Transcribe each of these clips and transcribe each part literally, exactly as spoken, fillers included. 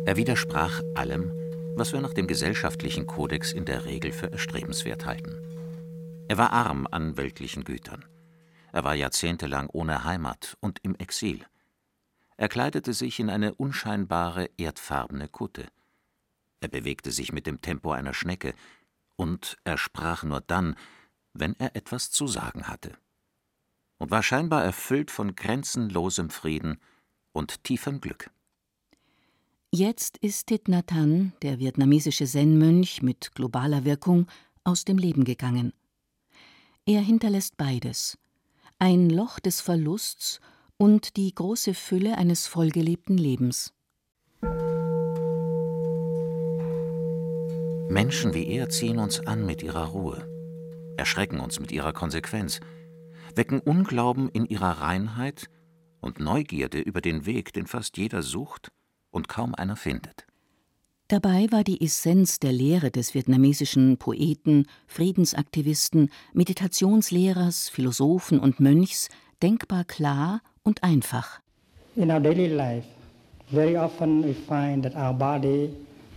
Er widersprach allem, was wir nach dem gesellschaftlichen Kodex in der Regel für erstrebenswert halten. Er war arm an weltlichen Gütern. Er war jahrzehntelang ohne Heimat und im Exil. Er kleidete sich in eine unscheinbare, erdfarbene Kutte. Er bewegte sich mit dem Tempo einer Schnecke, und er sprach nur dann, wenn er etwas zu sagen hatte. Und war scheinbar erfüllt von grenzenlosem Frieden und tiefem Glück. Jetzt ist Thich Nhat Hanh, der vietnamesische Zen-Mönch mit globaler Wirkung, aus dem Leben gegangen. Er hinterlässt beides: ein Loch des Verlusts und die große Fülle eines vollgelebten Lebens. Menschen wie er ziehen uns an mit ihrer Ruhe, erschrecken uns mit ihrer Konsequenz, wecken Unglauben in ihrer Reinheit und Neugierde über den Weg, den fast jeder sucht und kaum einer findet. Dabei war die Essenz der Lehre des vietnamesischen Poeten, Friedensaktivisten, Meditationslehrers, Philosophen und Mönchs denkbar klar und einfach. In our daily life, very often we find that our body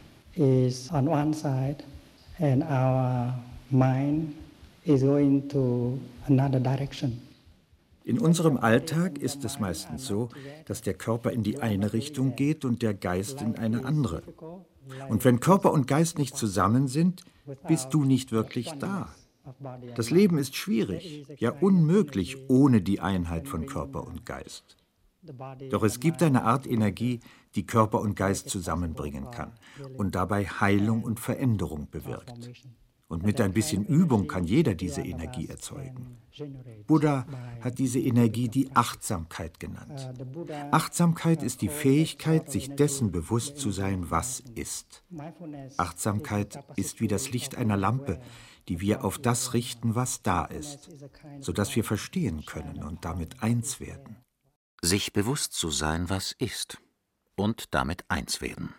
is on one side and our mind is going to another direction. In unserem Alltag ist es meistens so, dass der Körper in die eine Richtung geht und der Geist in eine andere. Und wenn Körper und Geist nicht zusammen sind, bist du nicht wirklich da. Das Leben ist schwierig, ja unmöglich ohne die Einheit von Körper und Geist. Doch es gibt eine Art Energie, die Körper und Geist zusammenbringen kann und dabei Heilung und Veränderung bewirkt. Und mit ein bisschen Übung kann jeder diese Energie erzeugen. Buddha hat diese Energie die Achtsamkeit genannt. Achtsamkeit ist die Fähigkeit, sich dessen bewusst zu sein, was ist. Achtsamkeit ist wie das Licht einer Lampe, die wir auf das richten, was da ist, sodass wir verstehen können und damit eins werden. Sich bewusst zu sein, was ist, und damit eins werden.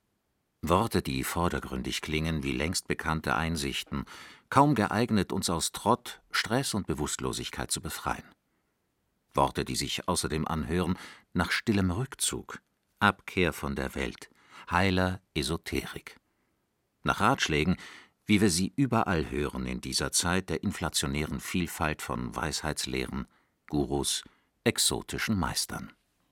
Worte, die vordergründig klingen wie längst bekannte Einsichten, kaum geeignet, uns aus Trott, Stress und Bewusstlosigkeit zu befreien. Worte, die sich außerdem anhören nach stillem Rückzug, Abkehr von der Welt, heiler Esoterik. Nach Ratschlägen, wie wir sie überall hören in dieser Zeit der inflationären Vielfalt von Weisheitslehren, Gurus, exotischen Meistern.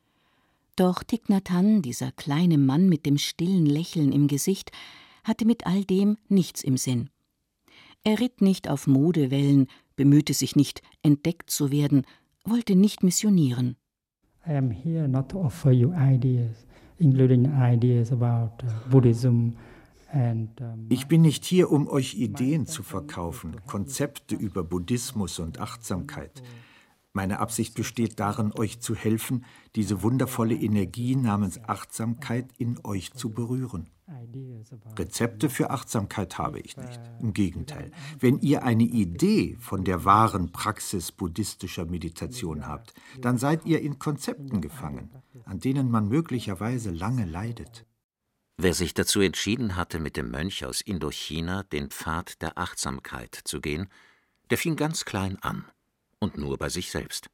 Doch Thich Nhat Hanh, dieser kleine Mann mit dem stillen Lächeln im Gesicht, hatte mit all dem nichts im Sinn. Er ritt nicht auf Modewellen, bemühte sich nicht, entdeckt zu werden, wollte nicht missionieren. I am here not to offer you ideas, including ideas about uh, Buddhism. And, um, ich bin nicht hier, um euch Ideen zu verkaufen, Konzepte über Buddhismus und Achtsamkeit. Meine Absicht besteht darin, euch zu helfen, diese wundervolle Energie namens Achtsamkeit in euch zu berühren. Rezepte für Achtsamkeit habe ich nicht. Im Gegenteil, wenn ihr eine Idee von der wahren Praxis buddhistischer Meditation habt, dann seid ihr in Konzepten gefangen, an denen man möglicherweise lange leidet. Wer sich dazu entschieden hatte, mit dem Mönch aus Indochina den Pfad der Achtsamkeit zu gehen, der fing ganz klein an. Und nur bei sich selbst.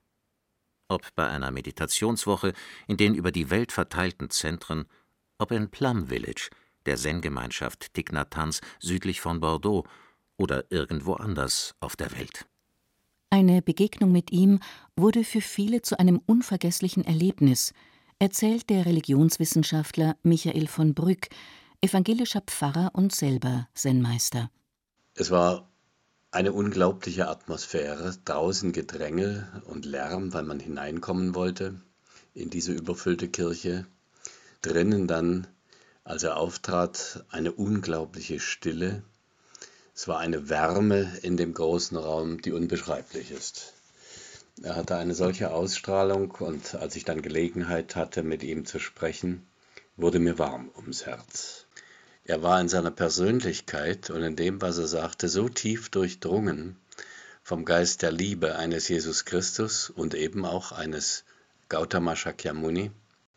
Ob bei einer Meditationswoche in den über die Welt verteilten Zentren, ob in Plum Village, der Zen-Gemeinschaft Thich Nhat Hanhs südlich von Bordeaux oder irgendwo anders auf der Welt. Eine Begegnung mit ihm wurde für viele zu einem unvergesslichen Erlebnis, erzählt der Religionswissenschaftler Michael von Brück, evangelischer Pfarrer und selber Zen-Meister. Es war eine unglaubliche Atmosphäre, draußen Gedränge und Lärm, weil man hineinkommen wollte in diese überfüllte Kirche. Drinnen dann, als er auftrat, eine unglaubliche Stille. Es war eine Wärme in dem großen Raum, die unbeschreiblich ist. Er hatte eine solche Ausstrahlung und als ich dann Gelegenheit hatte, mit ihm zu sprechen, wurde mir warm ums Herz. Er war in seiner Persönlichkeit und in dem, was er sagte, so tief durchdrungen vom Geist der Liebe eines Jesus Christus und eben auch eines Gautama Shakyamuni.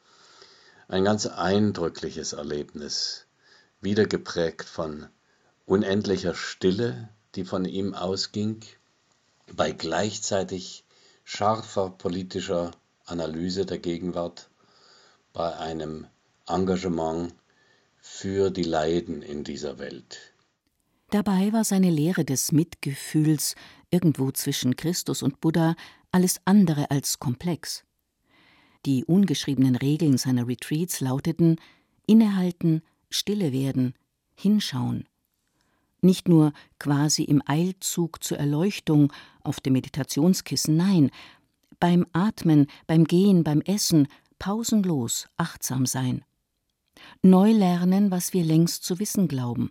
Ein ganz eindrückliches Erlebnis, wieder geprägt von unendlicher Stille, die von ihm ausging, bei gleichzeitig scharfer politischer Analyse der Gegenwart, bei einem Engagement für die Leiden in dieser Welt. Dabei war seine Lehre des Mitgefühls irgendwo zwischen Christus und Buddha alles andere als komplex. Die ungeschriebenen Regeln seiner Retreats lauteten: innehalten, stille werden, hinschauen. Nicht nur quasi im Eilzug zur Erleuchtung auf dem Meditationskissen, nein, beim Atmen, beim Gehen, beim Essen, pausenlos achtsam sein. Neu lernen, was wir längst zu wissen glauben.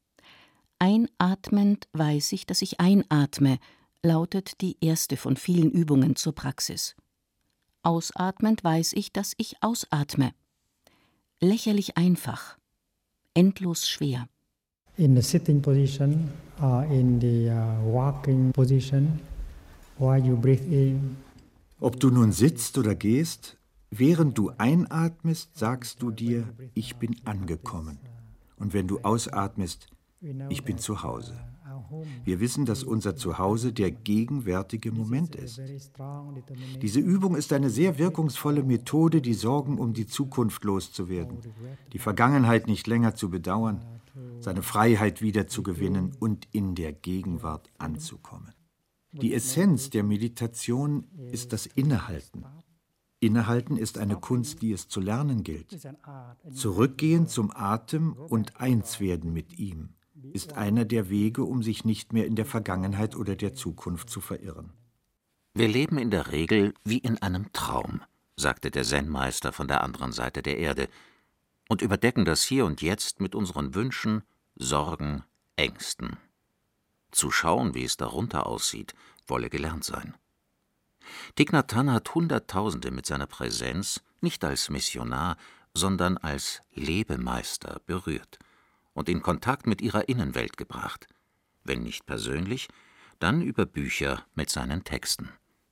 Einatmend weiß ich, dass ich einatme, lautet die erste von vielen Übungen zur Praxis. Ausatmend weiß ich, dass ich ausatme. Lächerlich einfach, endlos schwer. In the sitting position or in the uh, walking position, while you breathe in. Ob du nun sitzt oder gehst, während du einatmest, sagst du dir, ich bin angekommen. Und wenn du ausatmest, ich bin zu Hause. Wir wissen, dass unser Zuhause der gegenwärtige Moment ist. Diese Übung ist eine sehr wirkungsvolle Methode, die Sorgen um die Zukunft loszuwerden, die Vergangenheit nicht länger zu bedauern, seine Freiheit wiederzugewinnen und in der Gegenwart anzukommen. Die Essenz der Meditation ist das Innehalten. Innehalten ist eine Kunst, die es zu lernen gilt. Zurückgehen zum Atem und eins werden mit ihm ist einer der Wege, um sich nicht mehr in der Vergangenheit oder der Zukunft zu verirren. Wir leben in der Regel wie in einem Traum, sagte der Zen-Meister von der anderen Seite der Erde, und überdecken das Hier und Jetzt mit unseren Wünschen, Sorgen, Ängsten. Zu schauen, wie es darunter aussieht, wolle gelernt sein. Thich Nhat Hanh hat Hunderttausende mit seiner Präsenz nicht als Missionar, sondern als Lebemeister berührt und in Kontakt mit ihrer Innenwelt gebracht, wenn nicht persönlich, dann über Bücher mit seinen Texten.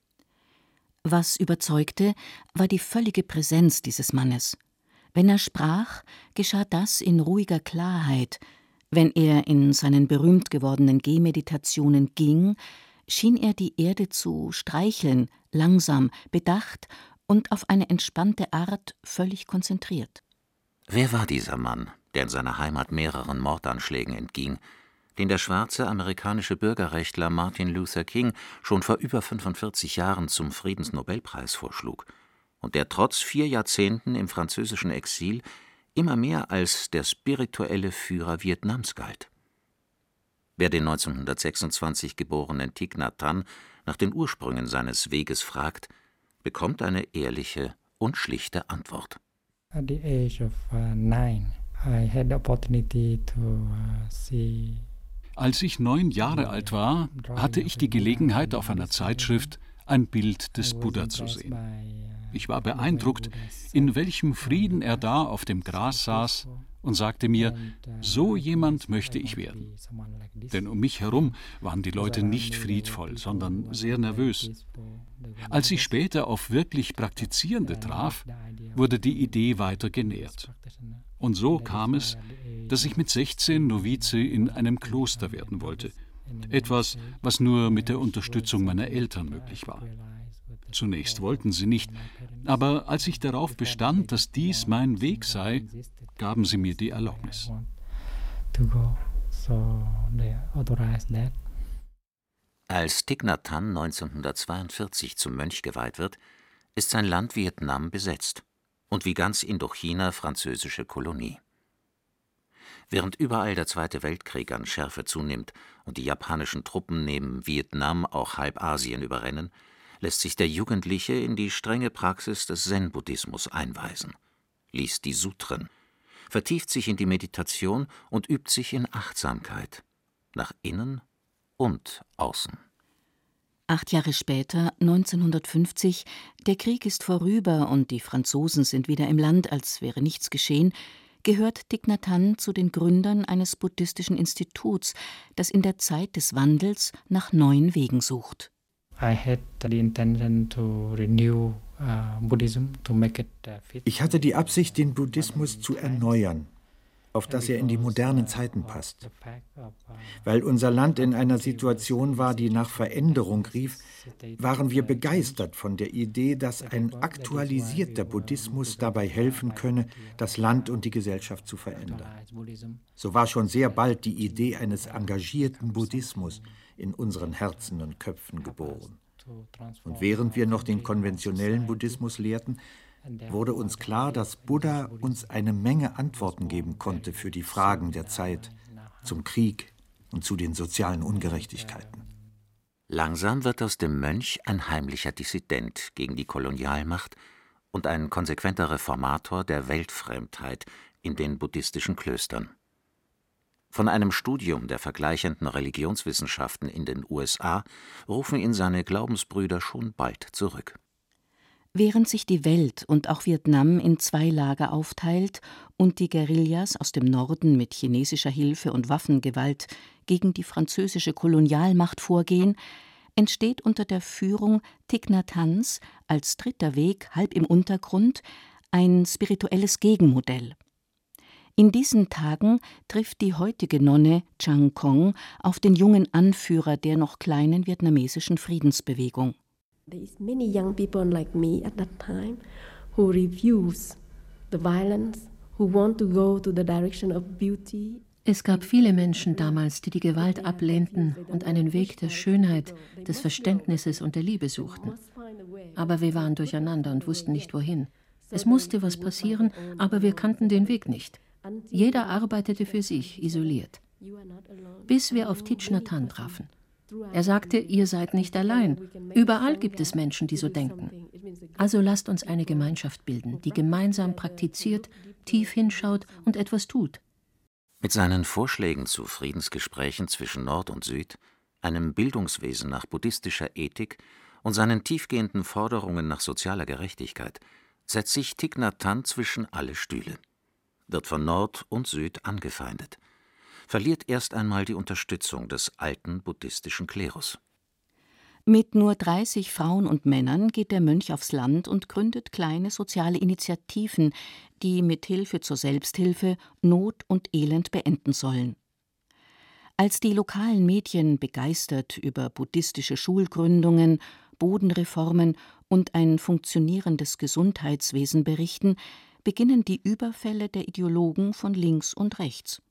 Was überzeugte, war die völlige Präsenz dieses Mannes. Wenn er sprach, geschah das in ruhiger Klarheit. Wenn er in seinen berühmt gewordenen Gehmeditationen ging, schien er die Erde zu streicheln, langsam, bedacht und auf eine entspannte Art völlig konzentriert. Wer war dieser Mann, der in seiner Heimat mehreren Mordanschlägen entging, den der schwarze amerikanische Bürgerrechtler Martin Luther King schon vor über fünfundvierzig Jahren zum Friedensnobelpreis vorschlug und der trotz vier Jahrzehnten im französischen Exil immer mehr als der spirituelle Führer Vietnams galt? Wer den neunzehnhundertsechsundzwanzig geborenen Thich Nhat Hanh nach den Ursprüngen seines Weges fragt, bekommt eine ehrliche und schlichte Antwort. At the age of uh, nine, I had the opportunity to uh, see. Als ich neun Jahre alt war, hatte ich die Gelegenheit, auf einer Zeitschrift ein Bild des Buddha zu sehen. Ich war beeindruckt, in welchem Frieden er da auf dem Gras saß und sagte mir, so jemand möchte ich werden. Denn um mich herum waren die Leute nicht friedvoll, sondern sehr nervös. Als ich später auf wirklich Praktizierende traf, wurde die Idee weiter genährt. Und so kam es, dass ich mit sechzehn Novize in einem Kloster werden wollte. Etwas, was nur mit der Unterstützung meiner Eltern möglich war. Zunächst wollten sie nicht, aber als ich darauf bestand, dass dies mein Weg sei, gaben sie mir die Erlaubnis. Als Thich Nhat Hanh neunzehnhundertzweiundvierzig zum Mönch geweiht wird, ist sein Land Vietnam besetzt und wie ganz Indochina französische Kolonie. Während überall der Zweite Weltkrieg an Schärfe zunimmt und die japanischen Truppen neben Vietnam auch halb Asien überrennen, lässt sich der Jugendliche in die strenge Praxis des Zen-Buddhismus einweisen, liest die Sutren, vertieft sich in die Meditation und übt sich in Achtsamkeit, nach innen und außen. Acht Jahre später, neunzehnhundertfünfzig, der Krieg ist vorüber und die Franzosen sind wieder im Land, als wäre nichts geschehen, gehört Thich Nhat Hanh zu den Gründern eines buddhistischen Instituts, das in der Zeit des Wandels nach neuen Wegen sucht. Ich hatte die Absicht, den Buddhismus zu erneuern, auf das er in die modernen Zeiten passt. Weil unser Land in einer Situation war, die nach Veränderung rief, waren wir begeistert von der Idee, dass ein aktualisierter Buddhismus dabei helfen könne, das Land und die Gesellschaft zu verändern. So war schon sehr bald die Idee eines engagierten Buddhismus in unseren Herzen und Köpfen geboren. Und während wir noch den konventionellen Buddhismus lehrten, wurde uns klar, dass Buddha uns eine Menge Antworten geben konnte für die Fragen der Zeit, zum Krieg und zu den sozialen Ungerechtigkeiten. Langsam wird aus dem Mönch ein heimlicher Dissident gegen die Kolonialmacht und ein konsequenter Reformator der Weltfremdheit in den buddhistischen Klöstern. Von einem Studium der vergleichenden Religionswissenschaften in den U S A rufen ihn seine Glaubensbrüder schon bald zurück. Während sich die Welt und auch Vietnam in zwei Lager aufteilt und die Guerillas aus dem Norden mit chinesischer Hilfe und Waffengewalt gegen die französische Kolonialmacht vorgehen, entsteht unter der Führung Thich Nhat Hanhs als dritter Weg halb im Untergrund ein spirituelles Gegenmodell. In diesen Tagen trifft die heutige Nonne Chang Kong auf den jungen Anführer der noch kleinen vietnamesischen Friedensbewegung. There is many young people like me at that time who refuse the violence, who want to go to the direction of beauty. Es gab viele Menschen damals, die die Gewalt ablehnten und einen Weg der Schönheit, des Verständnisses und der Liebe suchten. Aber wir waren durcheinander und wussten nicht, wohin. Es musste was passieren, aber wir kannten den Weg nicht. Jeder arbeitete für sich, isoliert. Bis wir auf Thich Nhat Hanh trafen. Er sagte, ihr seid nicht allein. Überall gibt es Menschen, die so denken. Also lasst uns eine Gemeinschaft bilden, die gemeinsam praktiziert, tief hinschaut und etwas tut. Mit seinen Vorschlägen zu Friedensgesprächen zwischen Nord und Süd, einem Bildungswesen nach buddhistischer Ethik und seinen tiefgehenden Forderungen nach sozialer Gerechtigkeit setzt sich Thich Nhat Hanh zwischen alle Stühle, wird von Nord und Süd angefeindet, verliert erst einmal die Unterstützung des alten buddhistischen Klerus. Mit nur dreißig Frauen und Männern geht der Mönch aufs Land und gründet kleine soziale Initiativen, die mit Hilfe zur Selbsthilfe Not und Elend beenden sollen. Als die lokalen Medien begeistert über buddhistische Schulgründungen, Bodenreformen und ein funktionierendes Gesundheitswesen berichten, beginnen die Überfälle der Ideologen von links und rechts.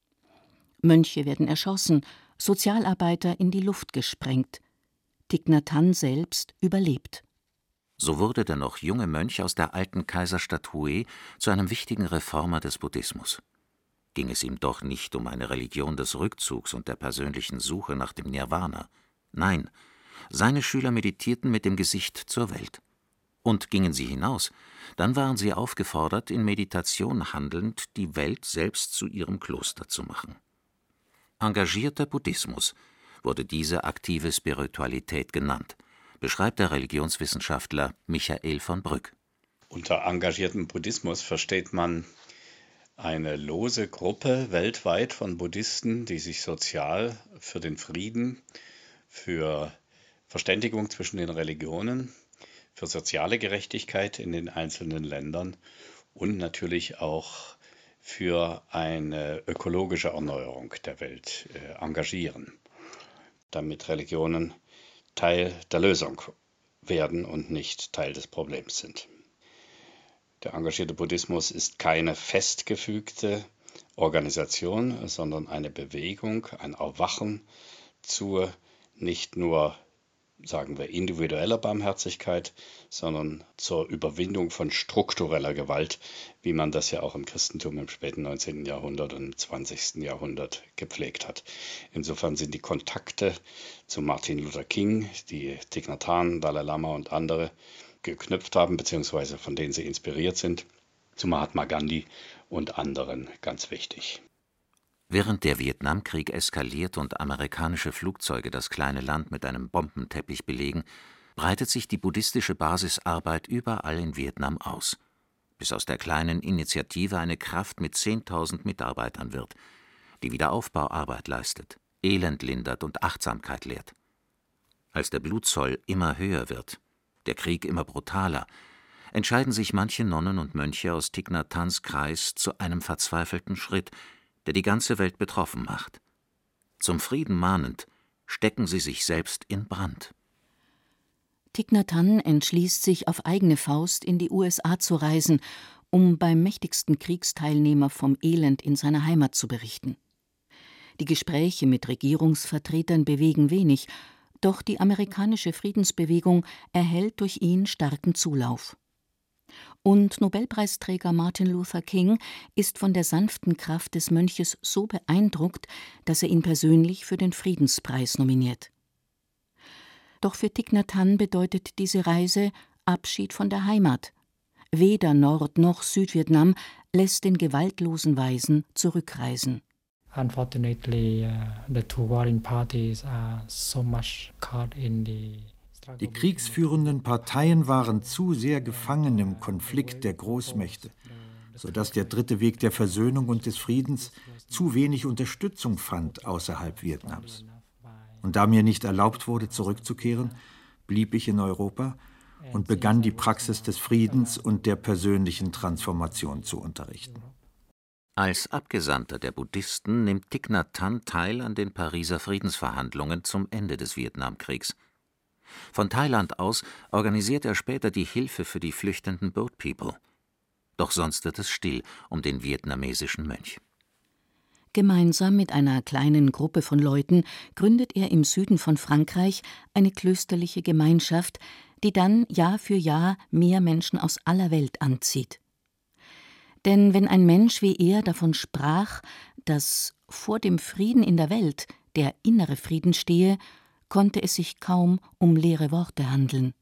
Mönche werden erschossen, Sozialarbeiter in die Luft gesprengt. Thich Nhat Hanh selbst überlebt. So wurde der noch junge Mönch aus der alten Kaiserstadt Hue zu einem wichtigen Reformer des Buddhismus. Ging es ihm doch nicht um eine Religion des Rückzugs und der persönlichen Suche nach dem Nirvana. Nein, seine Schüler meditierten mit dem Gesicht zur Welt. Und gingen sie hinaus, dann waren sie aufgefordert, in Meditation handelnd die Welt selbst zu ihrem Kloster zu machen. Engagierter Buddhismus wurde diese aktive Spiritualität genannt, beschreibt der Religionswissenschaftler Michael von Brück. Unter engagiertem Buddhismus versteht man eine lose Gruppe weltweit von Buddhisten, die sich sozial für den Frieden, für Verständigung zwischen den Religionen, für soziale Gerechtigkeit in den einzelnen Ländern und natürlich auch für eine ökologische Erneuerung der Welt äh, engagieren, damit Religionen Teil der Lösung werden und nicht Teil des Problems sind. Der engagierte Buddhismus ist keine festgefügte Organisation, sondern eine Bewegung, ein Erwachen zur nicht nur, sagen wir, individueller Barmherzigkeit, sondern zur Überwindung von struktureller Gewalt, wie man das ja auch im Christentum im späten neunzehnten Jahrhundert und im zwanzigsten Jahrhundert gepflegt hat. Insofern sind die Kontakte zu Martin Luther King, die Thich Nhat Hanh, Dalai Lama und andere geknüpft haben, beziehungsweise von denen sie inspiriert sind, zu Mahatma Gandhi und anderen ganz wichtig. Während der Vietnamkrieg eskaliert und amerikanische Flugzeuge das kleine Land mit einem Bombenteppich belegen, breitet sich die buddhistische Basisarbeit überall in Vietnam aus, bis aus der kleinen Initiative eine Kraft mit zehntausend Mitarbeitern wird, die Wiederaufbauarbeit leistet, Elend lindert und Achtsamkeit lehrt. Als der Blutzoll immer höher wird, der Krieg immer brutaler, entscheiden sich manche Nonnen und Mönche aus Thich Nhat Hanhs Kreis zu einem verzweifelten Schritt, der die ganze Welt betroffen macht. Zum Frieden mahnend, stecken sie sich selbst in Brand. Thich Nhat Hanh entschließt sich, auf eigene Faust in die U S A zu reisen, um beim mächtigsten Kriegsteilnehmer vom Elend in seiner Heimat zu berichten. Die Gespräche mit Regierungsvertretern bewegen wenig, doch die amerikanische Friedensbewegung erhält durch ihn starken Zulauf. Und Nobelpreisträger Martin Luther King ist von der sanften Kraft des Mönches so beeindruckt, dass er ihn persönlich für den Friedenspreis nominiert. Doch für Thich Nhat Hanh bedeutet diese Reise Abschied von der Heimat. Weder Nord- noch Südvietnam lässt den gewaltlosen Weisen zurückreisen. Unfortunately, uh, the two warring parties are so much caught in the Die kriegsführenden Parteien waren zu sehr gefangen im Konflikt der Großmächte, sodass der dritte Weg der Versöhnung und des Friedens zu wenig Unterstützung fand außerhalb Vietnams. Und da mir nicht erlaubt wurde, zurückzukehren, blieb ich in Europa und begann die Praxis des Friedens und der persönlichen Transformation zu unterrichten. Als Abgesandter der Buddhisten nimmt Thich Nhat Hanh teil an den Pariser Friedensverhandlungen zum Ende des Vietnamkriegs. Von Thailand aus organisiert er später die Hilfe für die flüchtenden Boat People. Doch sonst wird es still um den vietnamesischen Mönch. Gemeinsam mit einer kleinen Gruppe von Leuten gründet er im Süden von Frankreich eine klösterliche Gemeinschaft, die dann Jahr für Jahr mehr Menschen aus aller Welt anzieht. Denn wenn ein Mensch wie er davon sprach, dass vor dem Frieden in der Welt der innere Frieden stehe, konnte es sich kaum um leere Worte handeln.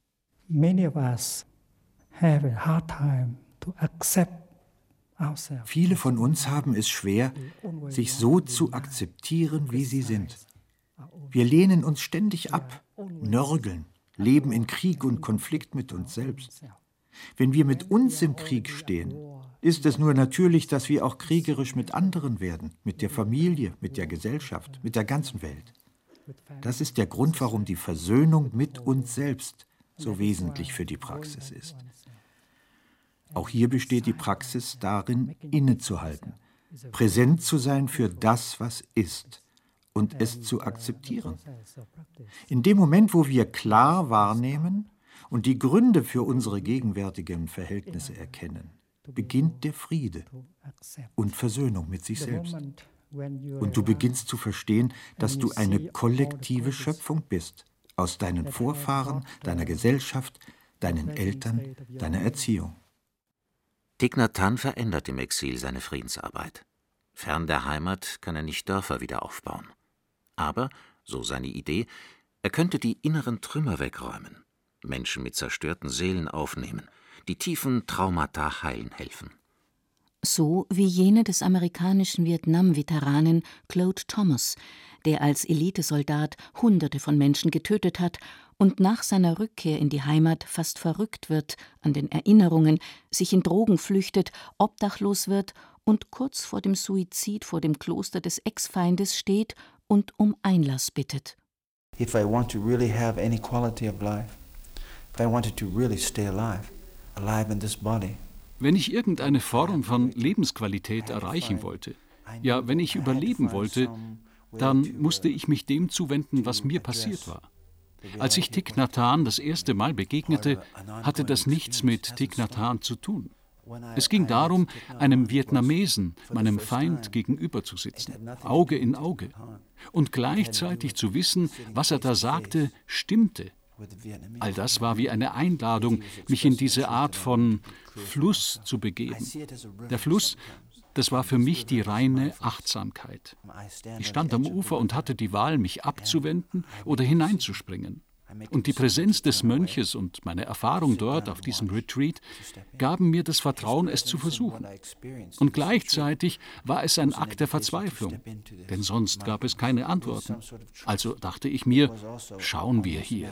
Viele von uns haben es schwer, sich so zu akzeptieren, wie sie sind. Wir lehnen uns ständig ab, nörgeln, leben in Krieg und Konflikt mit uns selbst. Wenn wir mit uns im Krieg stehen, ist es nur natürlich, dass wir auch kriegerisch mit anderen werden, mit der Familie, mit der Gesellschaft, mit der ganzen Welt. Das ist der Grund, warum die Versöhnung mit uns selbst so wesentlich für die Praxis ist. Auch hier besteht die Praxis darin, innezuhalten, präsent zu sein für das, was ist, und es zu akzeptieren. In dem Moment, wo wir klar wahrnehmen und die Gründe für unsere gegenwärtigen Verhältnisse erkennen, beginnt der Friede und Versöhnung mit sich selbst. Und du beginnst zu verstehen, dass du eine kollektive Schöpfung bist, aus deinen Vorfahren, deiner Gesellschaft, deinen Eltern, deiner Erziehung. Thich Nhat Hanh verändert im Exil seine Friedensarbeit. Fern der Heimat kann er nicht Dörfer wieder aufbauen. Aber, so seine Idee, er könnte die inneren Trümmer wegräumen, Menschen mit zerstörten Seelen aufnehmen, die tiefen Traumata heilen helfen. So wie jene des amerikanischen Vietnam-Veteranen Claude Thomas, der als Elitesoldat Hunderte von Menschen getötet hat und nach seiner Rückkehr in die Heimat fast verrückt wird an den Erinnerungen, sich in Drogen flüchtet, obdachlos wird und kurz vor dem Suizid vor dem Kloster des Ex-Feindes steht und um Einlass bittet. If I want to really have any quality of life, if I wanted to really stay alive, alive in this body, wenn ich irgendeine Form von Lebensqualität erreichen wollte, ja, wenn ich überleben wollte, dann musste ich mich dem zuwenden, was mir passiert war. Als ich Thich Nhat Hanh das erste Mal begegnete, hatte das nichts mit Thich Nhat Hanh zu tun. Es ging darum, einem Vietnamesen, meinem Feind, gegenüber zu sitzen, Auge in Auge, und gleichzeitig zu wissen, was er da sagte, stimmte. All das war wie eine Einladung, mich in diese Art von Fluss zu begeben. Der Fluss, das war für mich die reine Achtsamkeit. Ich stand am Ufer und hatte die Wahl, mich abzuwenden oder hineinzuspringen. Und die Präsenz des Mönches und meine Erfahrung dort auf diesem Retreat gaben mir das Vertrauen, es zu versuchen. Und gleichzeitig war es ein Akt der Verzweiflung, denn sonst gab es keine Antworten. Also dachte ich mir, schauen wir hier.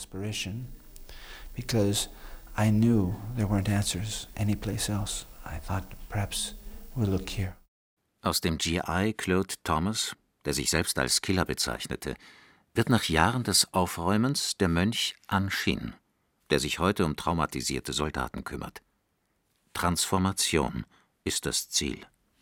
Because I knew there weren't answers anyplace else. I thought perhaps we'll look here. Aus dem G I Claude Thomas, der sich selbst als Killer bezeichnete, wird nach Jahren des Aufräumens der Mönch An Shin, der sich heute um traumatisierte Soldaten kümmert. Transformation ist das Ziel.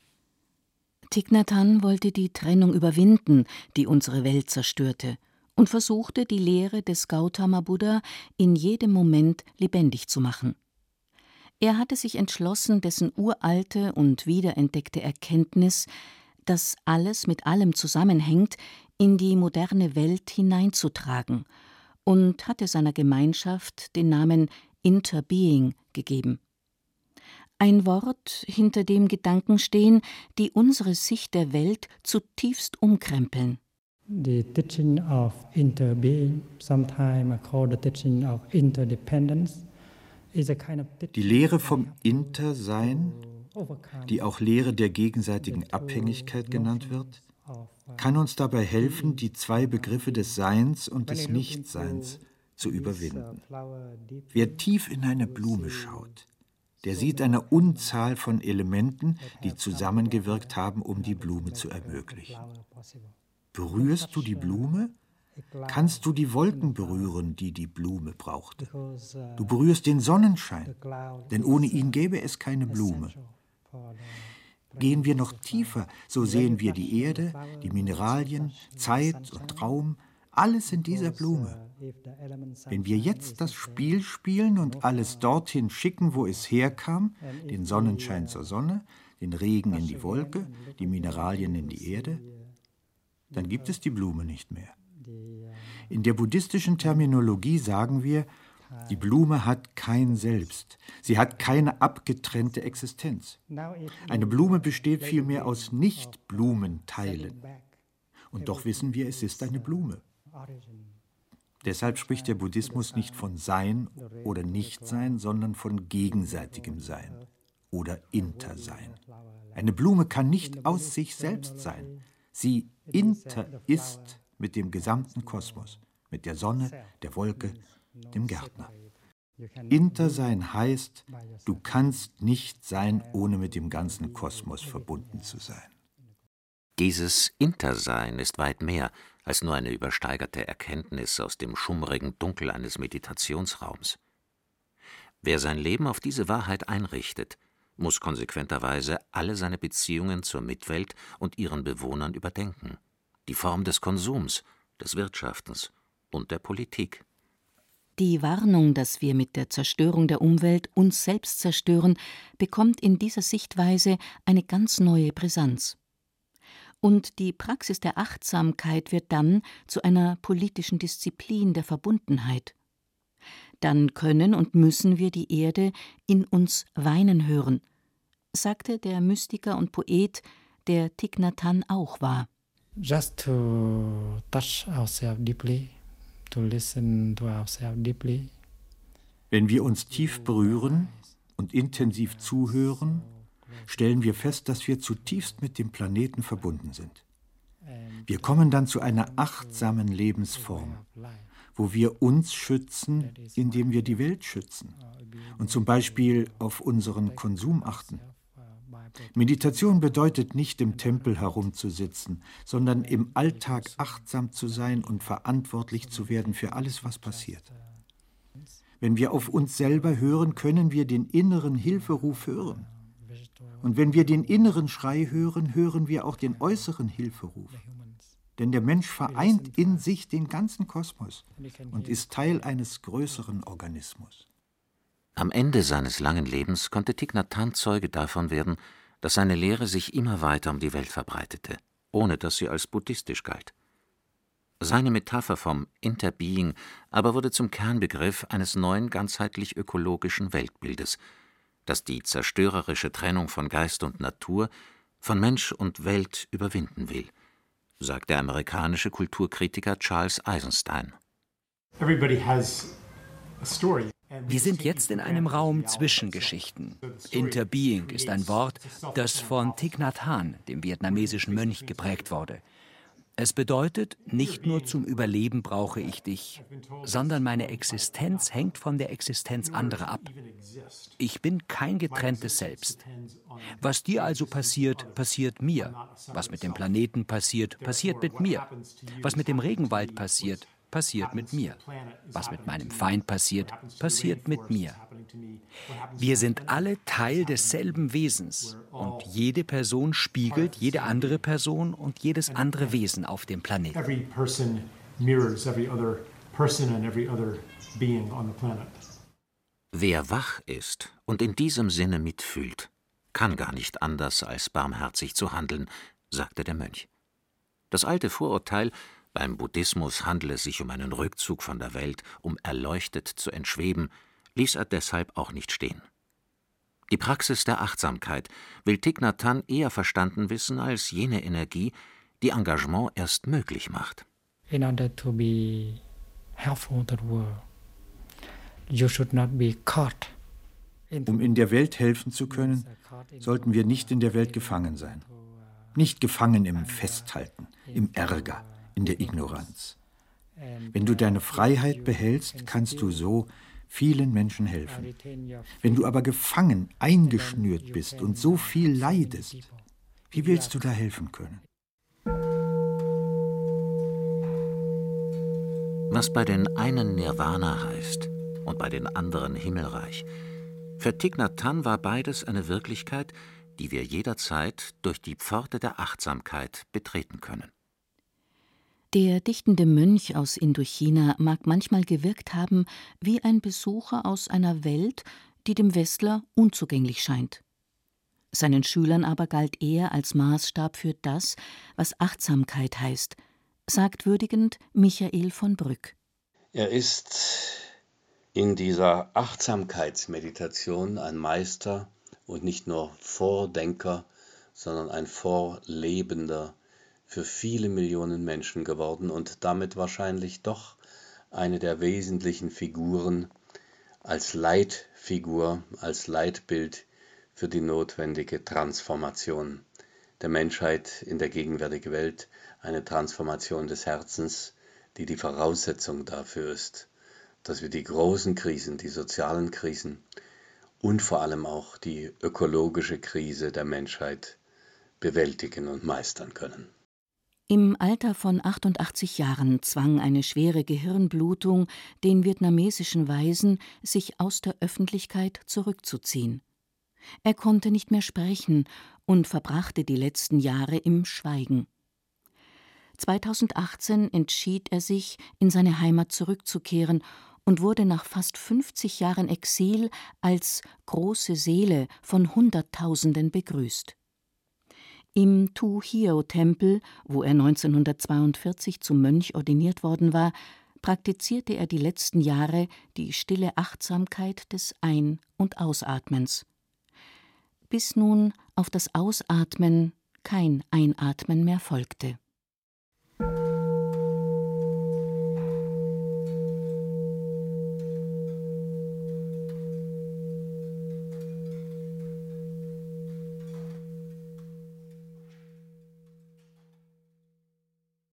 Thich Nhat Hanh wollte die Trennung überwinden, die unsere Welt zerstörte, und versuchte, die Lehre des Gautama Buddha in jedem Moment lebendig zu machen. Er hatte sich entschlossen, dessen uralte und wiederentdeckte Erkenntnis, dass alles mit allem zusammenhängt, in die moderne Welt hineinzutragen, und hatte seiner Gemeinschaft den Namen Interbeing gegeben. Ein Wort, hinter dem Gedanken stehen, die unsere Sicht der Welt zutiefst umkrempeln. The teaching of interbeing, sometimes called the teaching of interdependence, is a kind of Die Lehre vom Intersein, die auch Lehre der gegenseitigen Abhängigkeit genannt wird, kann uns dabei helfen, die zwei Begriffe des Seins und des Nichtseins zu überwinden. Wer tief in eine Blume schaut, der sieht eine Unzahl von Elementen, die zusammengewirkt haben, um die Blume zu ermöglichen. Berührst du die Blume, kannst du die Wolken berühren, die die Blume brauchte. Du berührst den Sonnenschein, denn ohne ihn gäbe es keine Blume. Gehen wir noch tiefer, so sehen wir die Erde, die Mineralien, Zeit und Raum, alles in dieser Blume. Wenn wir jetzt das Spiel spielen und alles dorthin schicken, wo es herkam, den Sonnenschein zur Sonne, den Regen in die Wolke, die Mineralien in die Erde, dann gibt es die Blume nicht mehr. In der buddhistischen Terminologie sagen wir, die Blume hat kein Selbst, sie hat keine abgetrennte Existenz. Eine Blume besteht vielmehr aus Nicht-Blumenteilen. Und doch wissen wir, es ist eine Blume. Deshalb spricht der Buddhismus nicht von Sein oder Nichtsein, sondern von gegenseitigem Sein oder Intersein. Eine Blume kann nicht aus sich selbst sein. Sie inter ist mit dem gesamten Kosmos, mit der Sonne, der Wolke, dem Gärtner. Intersein heißt, du kannst nicht sein, ohne mit dem ganzen Kosmos verbunden zu sein. Dieses Intersein ist weit mehr als nur eine übersteigerte Erkenntnis aus dem schummrigen Dunkel eines Meditationsraums. Wer sein Leben auf diese Wahrheit einrichtet, muss konsequenterweise alle seine Beziehungen zur Mitwelt und ihren Bewohnern überdenken, die Form des Konsums, des Wirtschaftens und der Politik. Die Warnung, dass wir mit der Zerstörung der Umwelt uns selbst zerstören, bekommt in dieser Sichtweise eine ganz neue Brisanz. Und die Praxis der Achtsamkeit wird dann zu einer politischen Disziplin der Verbundenheit. Dann können und müssen wir die Erde in uns weinen hören, sagte der Mystiker und Poet, der Thich Nhat Hanh auch war. Just to touch ourselves deeply, to listen to ourselves deeply. Wenn wir uns tief berühren und intensiv zuhören, stellen wir fest, dass wir zutiefst mit dem Planeten verbunden sind. Wir kommen dann zu einer achtsamen Lebensform, wo wir uns schützen, indem wir die Welt schützen und zum Beispiel auf unseren Konsum achten. Meditation bedeutet nicht, im Tempel herumzusitzen, sondern im Alltag achtsam zu sein und verantwortlich zu werden für alles, was passiert. Wenn wir auf uns selber hören, können wir den inneren Hilferuf hören. Und wenn wir den inneren Schrei hören, hören wir auch den äußeren Hilferuf. Denn der Mensch vereint in sich den ganzen Kosmos und ist Teil eines größeren Organismus. Am Ende seines langen Lebens konnte Thich Nhat Hanh Zeuge davon werden, dass seine Lehre sich immer weiter um die Welt verbreitete, ohne dass sie als buddhistisch galt. Seine Metapher vom Interbeing aber wurde zum Kernbegriff eines neuen ganzheitlich ökologischen Weltbildes, das die zerstörerische Trennung von Geist und Natur, von Mensch und Welt überwinden will, sagt der amerikanische Kulturkritiker Charles Eisenstein. Wir sind jetzt in einem Raum zwischen Geschichten. Interbeing ist ein Wort, das von Thich Nhat Hanh, dem vietnamesischen Mönch, geprägt wurde. Es bedeutet, nicht nur zum Überleben brauche ich dich, sondern meine Existenz hängt von der Existenz anderer ab. Ich bin kein getrenntes Selbst. Was dir also passiert, passiert mir. Was mit dem Planeten passiert, passiert mit mir. Was mit dem Regenwald passiert, passiert mit mir. Was mit meinem Feind passiert, passiert mit mir. Wir sind alle Teil desselben Wesens und jede Person spiegelt jede andere Person und jedes andere Wesen auf dem Planeten. Wer wach ist und in diesem Sinne mitfühlt, kann gar nicht anders als barmherzig zu handeln, sagte der Mönch. Das alte Vorurteil, beim Buddhismus handle es sich um einen Rückzug von der Welt, um erleuchtet zu entschweben, ließ er deshalb auch nicht stehen. Die Praxis der Achtsamkeit will Thich Nhat Hanh eher verstanden wissen als jene Energie, die Engagement erst möglich macht. In order to be helpful to the world, you should not be caught. Um in der Welt helfen zu können, sollten wir nicht in der Welt gefangen sein. Nicht gefangen im Festhalten, im Ärger, in der Ignoranz. Wenn du deine Freiheit behältst, kannst du so vielen Menschen helfen. Wenn du aber gefangen, eingeschnürt bist und so viel leidest, wie willst du da helfen können? Was bei den einen Nirvana heißt und bei den anderen Himmelreich, für Thich Nhat Hanh war beides eine Wirklichkeit, die wir jederzeit durch die Pforte der Achtsamkeit betreten können. Der dichtende Mönch aus Indochina mag manchmal gewirkt haben wie ein Besucher aus einer Welt, die dem Westler unzugänglich scheint. Seinen Schülern aber galt er als Maßstab für das, was Achtsamkeit heißt, sagt würdigend Michael von Brück. Er ist in dieser Achtsamkeitsmeditation ein Meister und nicht nur Vordenker, sondern ein Vorlebender für viele Millionen Menschen geworden und damit wahrscheinlich doch eine der wesentlichen Figuren als Leitfigur, als Leitbild für die notwendige Transformation der Menschheit in der gegenwärtigen Welt, eine Transformation des Herzens, die die Voraussetzung dafür ist, dass wir die großen Krisen, die sozialen Krisen und vor allem auch die ökologische Krise der Menschheit bewältigen und meistern können. Im Alter von achtundachtzig Jahren zwang eine schwere Gehirnblutung den vietnamesischen Weisen, sich aus der Öffentlichkeit zurückzuziehen. Er konnte nicht mehr sprechen und verbrachte die letzten Jahre im Schweigen. zweitausendachtzehn entschied er sich, in seine Heimat zurückzukehren und wurde nach fast fünfzig Jahren Exil als große Seele von Hunderttausenden begrüßt. Im Tu Hieo-Tempel, wo er neunzehnhundertzweiundvierzig zum Mönch ordiniert worden war, praktizierte er die letzten Jahre die stille Achtsamkeit des Ein- und Ausatmens. Bis nun auf das Ausatmen kein Einatmen mehr folgte.